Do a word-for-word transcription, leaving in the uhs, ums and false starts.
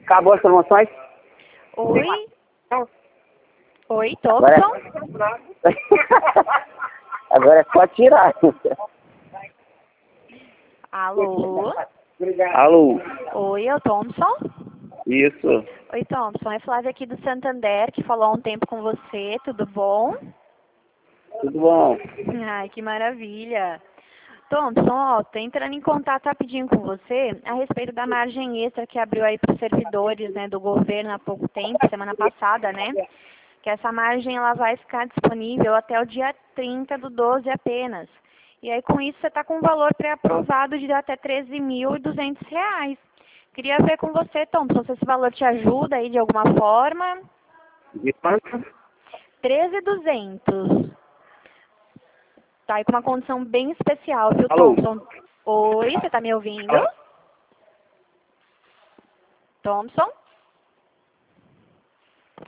Acabou as promoções? Oi? Oi, Agora, Thompson? agora é só tirar. Alô? Alô? Oi, é o Thompson? Isso. Oi, Thompson. É Flávia aqui do Santander, que falou há um tempo com você. Tudo bom? Tudo bom? Ai, que maravilha. Thompson, ó, tô entrando em contato rapidinho com você a respeito da margem extra que abriu aí para os servidores, né, do governo há pouco tempo, semana passada, né? Que essa margem ela vai ficar disponível até o dia trinta do doze apenas. E aí com isso você está com um valor pré-aprovado de até treze mil e duzentos reais. Queria ver com você, Thompson, se esse valor te ajuda aí de alguma forma. De quanto? treze mil e duzentos. Tá aí com uma condição bem especial, viu, Alô? Thompson? Oi, você tá me ouvindo? Thompson?